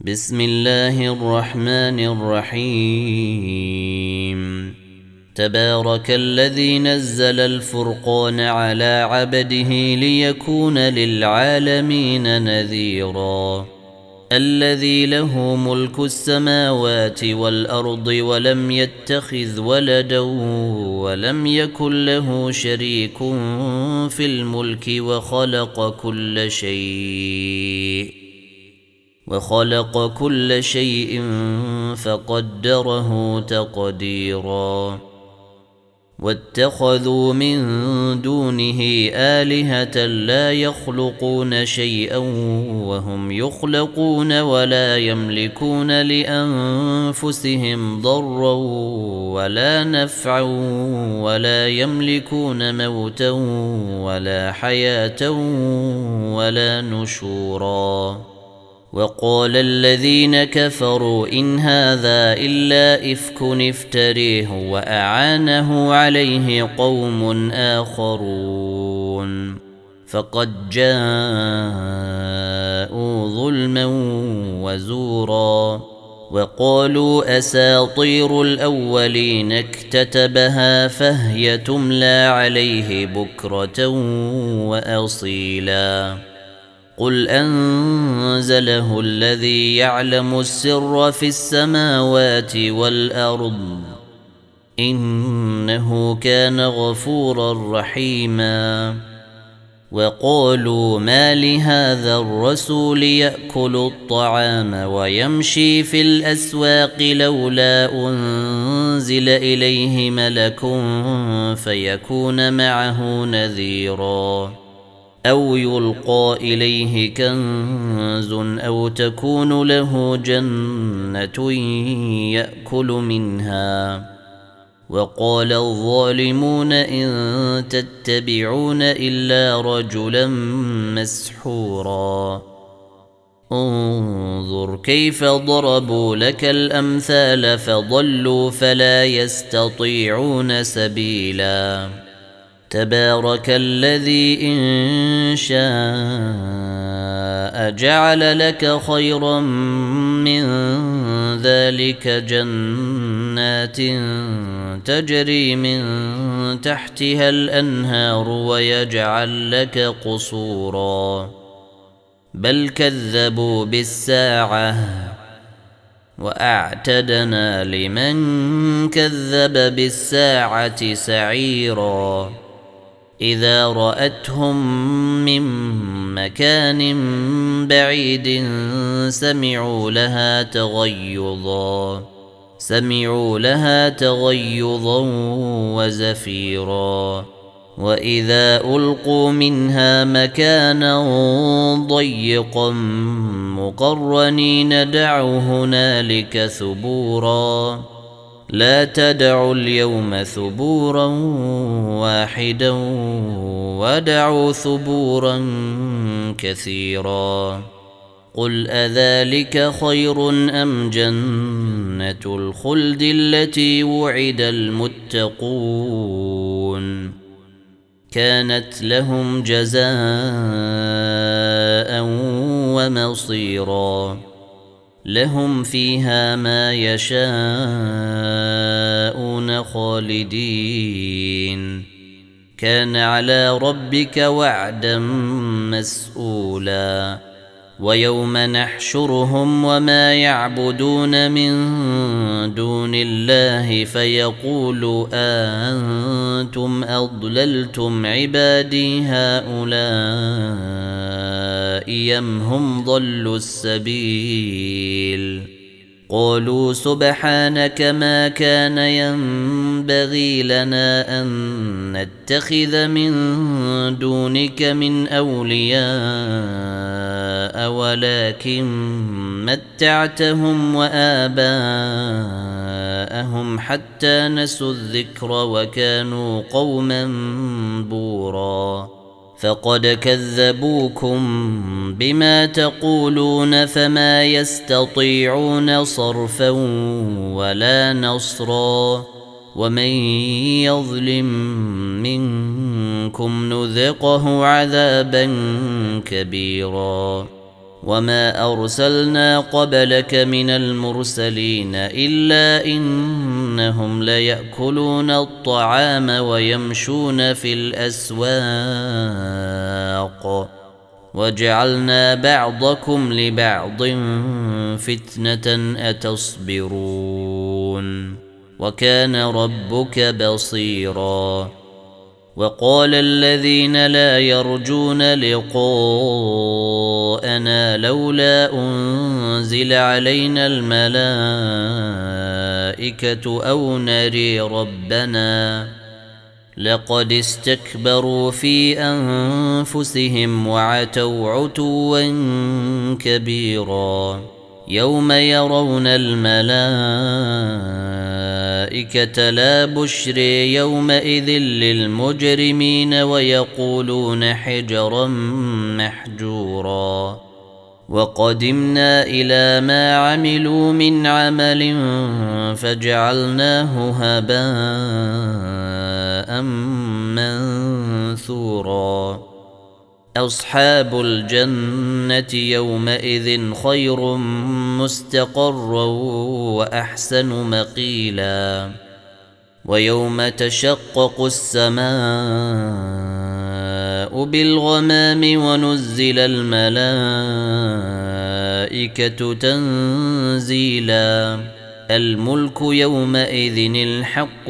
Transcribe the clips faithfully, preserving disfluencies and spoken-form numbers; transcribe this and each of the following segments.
بسم الله الرحمن الرحيم. تبارك الذي نزل الفرقان على عبده ليكون للعالمين نذيرا. الذي له ملك السماوات والأرض ولم يتخذ ولدا ولم يكن له شريك في الملك وخلق كل شيء وخلق كل شيء فقدره تقديرا. واتخذوا من دونه آلهة لا يخلقون شيئا وهم يخلقون ولا يملكون لأنفسهم ضرا ولا نفعا ولا يملكون موتا ولا حياة ولا نشورا. وقال الذين كفروا إن هذا إلا إفك افتريه وأعانه عليه قوم آخرون فقد جاءوا ظلما وزورا. وقالوا أساطير الأولين اكتتبها فهي تملى عليه بكرة وأصيلا. قل أنزله الذي يعلم السر في السماوات والأرض إنه كان غفورا رحيما. وقالوا ما لهذا الرسول يأكل الطعام ويمشي في الأسواق لولا أنزل إليه ملك فيكون معه نذيرا أو يلقى إليه كنز أو تكون له جنة يأكل منها. وقال الظالمون إن تتبعون إلا رجلا مسحورا. انظر كيف ضربوا لك الأمثال فضلوا فلا يستطيعون سبيلا. تبارك الذي إن شاء جعل لك خيرا من ذلك جنات تجري من تحتها الأنهار ويجعل لك قصورا بل كذبوا بالساعة وأعتدنا لمن كذب بالساعة سعيرا. إذا رأتهم من مكان بعيد سمعوا لها تغيظا سمعوا لها تغيظا وزفيرا. وإذا ألقوا منها مكانا ضيقا مقرنين دعوا هنالك ثبورا. لا تدعوا اليوم ثبورا واحدا ودعوا ثبورا كثيرا. قل أذلك خير أم جنة الخلد التي وعد المتقون كانت لهم جزاء ومصيرا. لهم فيها ما يشاءون خالدين كان على ربك وعدا مسؤولا. ويوم نحشرهم وما يعبدون من دون الله فيقول أنتم أضللتم عبادي هؤلاء أم هم ضلوا السبيل. قالوا سبحانك ما كان ينبغي لنا أن نتخذ من دونك من أولياء ولكن متعتهم وآباءهم حتى نسوا الذكر وكانوا قوما بورا. فقد كذبوكم بما تقولون فما يستطيعون صرفا ولا نصرا. ومن يظلم منكم نذقه عذابا كبيرا. وما أرسلنا قبلك من المرسلين إلا إنهم ليأكلون الطعام ويمشون في الأسواق وجعلنا بعضكم لبعض فتنة أتصبرون وكان ربك بصيرا. وقال الذين لا يرجون لقاءنا لولا أنزل علينا الملائكة أو نري ربنا لقد استكبروا في أنفسهم وعتوا عتوا كبيرا. يوم يرون الملائكة لا بشر يومئذ للمجرمين ويقولون حجرا محجورا. وقدمنا إلى ما عملوا من عمل فجعلناه هباء منثورا. أصحاب الجنة يومئذ خير مستقرا وأحسن مقيلا. ويوم تشقق السماء بالغمام ونزل الملائكة تنزيلا. الملك يومئذ الحق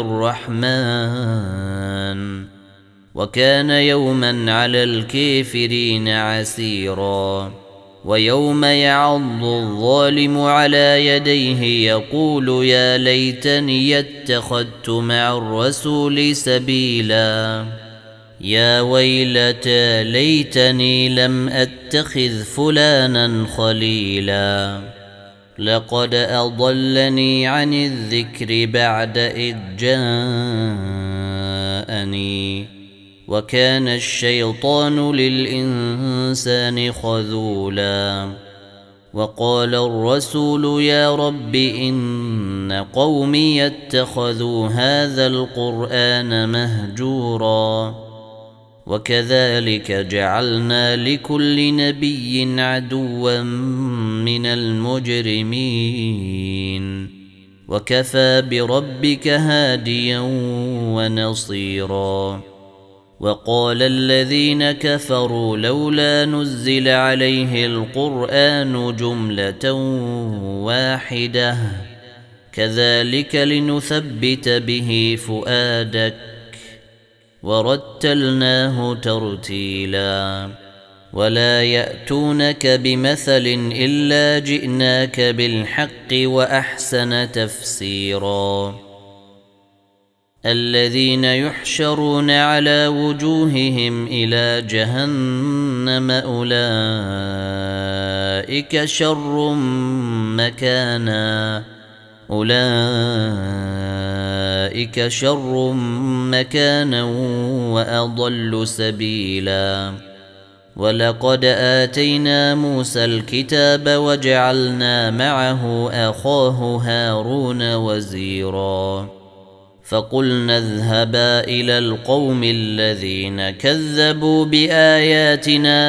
للرحمن وكان يوما على الكافرين عسيرا. ويوم يعض الظالم على يديه يقول يا ليتني اتخذت مع الرسول سبيلا. يا ويلتى ليتني لم أتخذ فلانا خليلا لقد أضلني عن الذكر بعد إذ جاءني وكان الشيطان للإنسان خذولا. وقال الرسول يا رب إن قومي اتخذوا هذا القرآن مهجورا. وكذلك جعلنا لكل نبي عدوا من المجرمين وكفى بربك هاديا ونصيرا. وقال الذين كفروا لولا نزل عليه القرآن جملة واحدة كذلك لنثبت به فؤادك ورتلناه ترتيلا. ولا يأتونك بمثل إلا جئناك بالحق وأحسن تفسيرا. الذين يحشرون على وجوههم إلى جهنم أولئك شر مكانا أولئك شر مكانا وأضل سبيلا. ولقد آتينا موسى الكتاب وجعلنا معه أخاه هارون وزيرا. فقلنا اذهبا إلى القوم الذين كذبوا بآياتنا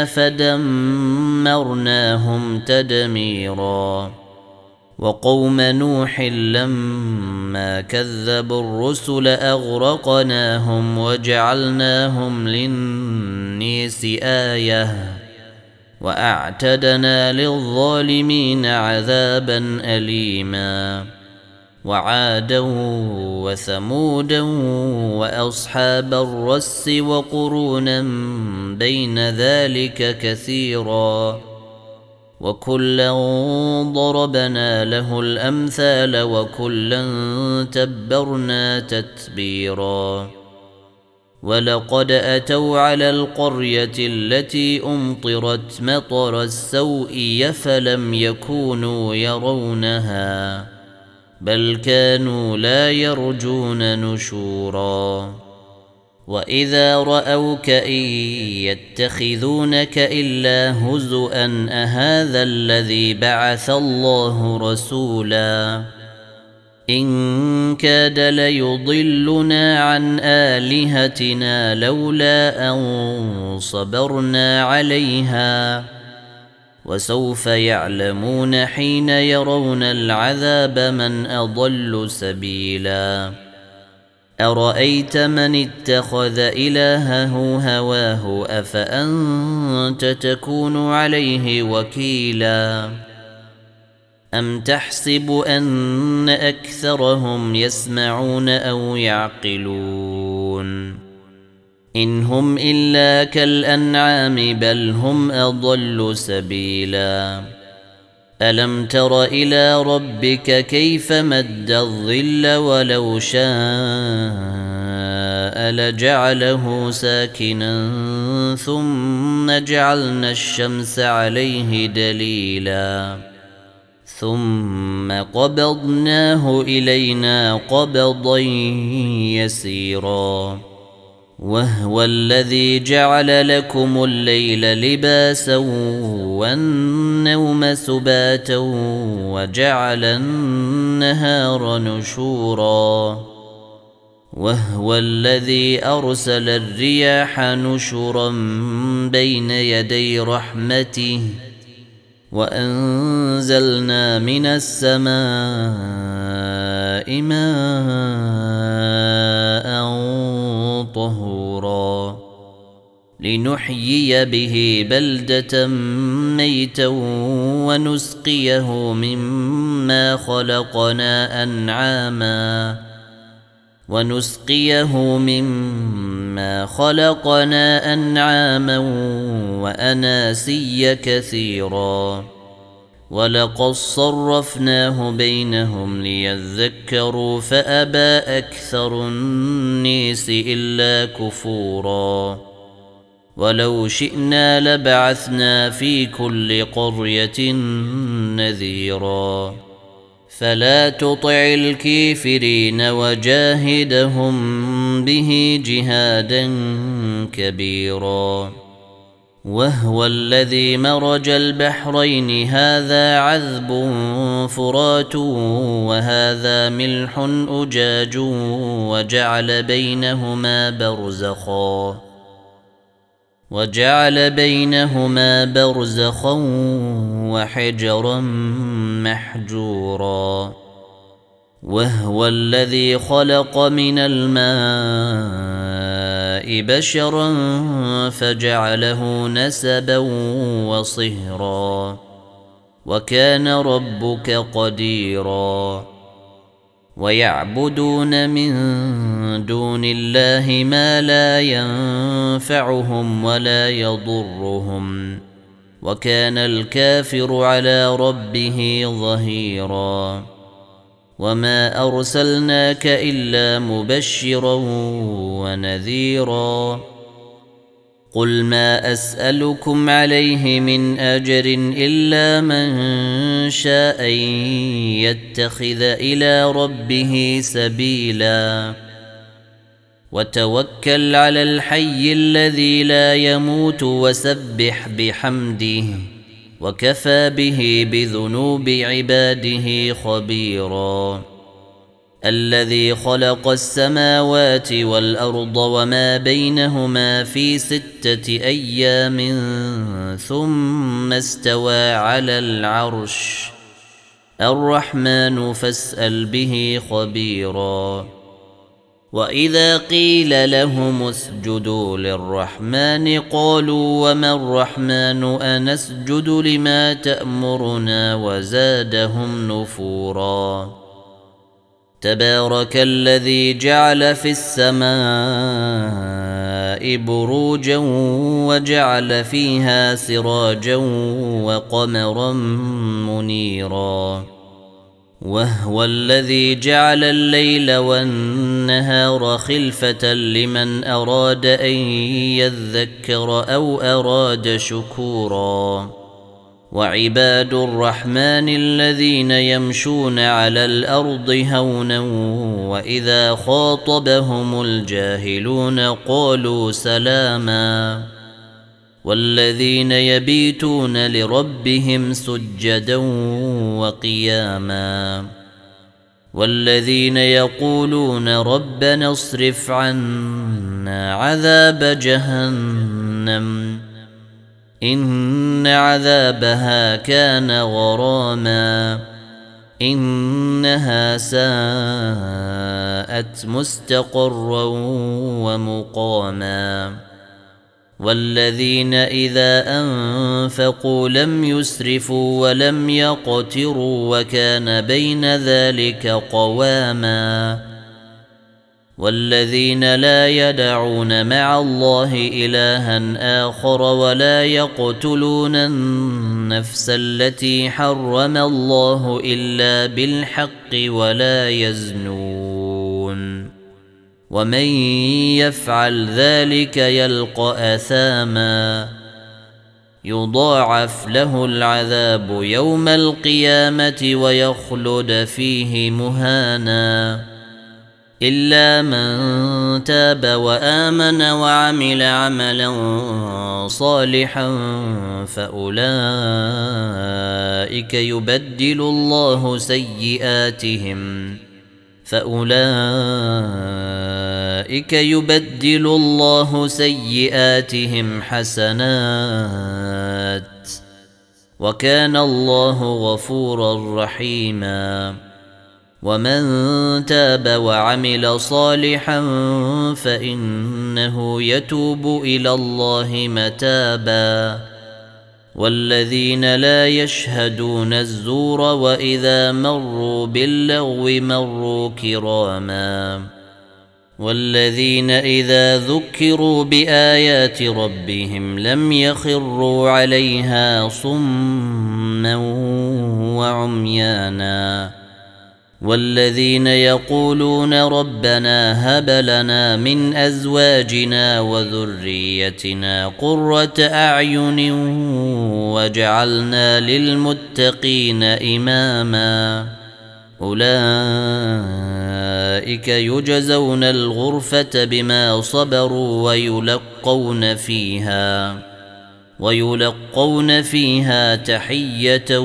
فدمرناهم تدميرا. وقوم نوح لما كذبوا الرسل أغرقناهم وجعلناهم للناس آية وأعتدنا للظالمين عذابا أليما. وعادا وثمودا وأصحاب الرس وقرونا بين ذلك كثيرا. وكلا ضربنا له الأمثال وكلا تبرنا تتبيرا. ولقد أتوا على القرية التي أمطرت مطر السوء فلم يكونوا يرونها بل كانوا لا يرجون نشورا. وإذا رأوك إن يتخذونك إلا هزؤا أهذا الذي بعث الله رسولا إن كاد ليضلنا عن آلهتنا لولا أن صبرنا عليها وسوف يعلمون حين يرون العذاب من أضل سبيلا أرأيت من اتخذ إلهه هواه أفأنت تكون عليه وكيلا أم تحسب أن أكثرهم يسمعون أو يعقلون إن هم إلا كالأنعام بل هم أضل سبيلا ألم تر إلى ربك كيف مد الظل ولو شاء لجعله ساكنا ثم جعلنا الشمس عليه دليلا ثم قبضناه إلينا قبضا يسيرا وهو الذي جعل لكم الليل لباسا والنوم سباتا وجعل النهار نشورا وهو الذي أرسل الرياح نشرا بين يدي رحمته وأنزلنا من السماء ماء طهورا لنحيي به بلدة ميتا ونسقيه مما خلقنا أنعاما ونسقيه مما خلقنا أنعاما وأناسيا كثيرا ولقد صرفناه بينهم ليذكروا فأبى أكثر الناس إلا كفورا ولو شئنا لبعثنا في كل قرية نذيرا فلا تطع الكافرين وجاهدهم به جهادا كبيرا وهو الذي مرج البحرين هذا عذب فرات وهذا ملح أجاج وجعل بينهما برزخا وجعل بينهما برزخا وحجرا محجورا وهو الذي خلق من الماء بشرا فجعله نسبا وصهرا وكان ربك قديرا ويعبدون من دون الله ما لا ينفعهم ولا يضرهم وكان الكافر على ربه ظهيرا وما أرسلناك إلا مبشرا ونذيرا قل ما أسألكم عليه من أجر إلا من شاء يتخذ إلى ربه سبيلا وتوكل على الحي الذي لا يموت وسبح بحمده وكفى به بذنوب عباده خبيرا الذي خلق السماوات والأرض وما بينهما في ستة أيام ثم استوى على العرش الرحمن فاسأل به خبيرا وإذا قيل لهم اسجدوا للرحمن قالوا وما الرحمن أنسجد لما تأمرنا وزادهم نفورا تبارك الذي جعل في السماء بروجا وجعل فيها سراجا وقمرا منيرا وهو الذي جعل الليل والنهار خلفة لمن أراد أن يذكر أو أراد شكورا وعباد الرحمن الذين يمشون على الأرض هونا وإذا خاطبهم الجاهلون قالوا سلاما والذين يبيتون لربهم سجدا وقياما والذين يقولون ربنا اصرف عنا عذاب جهنم إن عذابها كان غراما إنها ساءت مستقرا ومقاما والذين إذا أنفقوا لم يسرفوا ولم يقتروا وكان بين ذلك قواما والذين لا يدعون مع الله إلها آخر ولا يقتلون النفس التي حرم الله إلا بالحق ولا يزنون ومن يفعل ذلك يلقى أثاما يضاعف له العذاب يوم القيامة ويخلد فيه مهانا إلا من تاب وآمن وعمل عملا صالحا فأولئك يبدل الله سيئاتهم فأولئك يبدل الله سيئاتهم حسنات وكان الله غفورا رحيما ومن تاب وعمل صالحا فإنه يتوب إلى الله متابا والذين لا يشهدون الزور وإذا مروا باللغو مروا كراما والذين إذا ذكروا بآيات ربهم لم يخروا عليها صما وعميانا والذين يقولون ربنا هب لنا من أزواجنا وذريتنا قرة أعين واجعلنا للمتقين إماما أولئك يجزون الغرفة بما صبروا ويلقون فيها ويلقون فيها تحية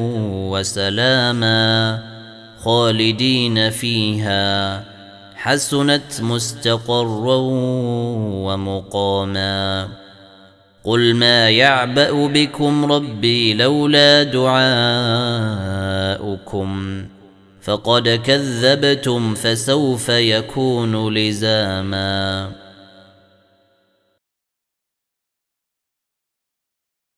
وسلاما خالدين فيها حسنت مستقرا ومقاما قل ما يعبأ بكم ربي لولا دعاؤكم فقد كذبتم فسوف يكون لزاما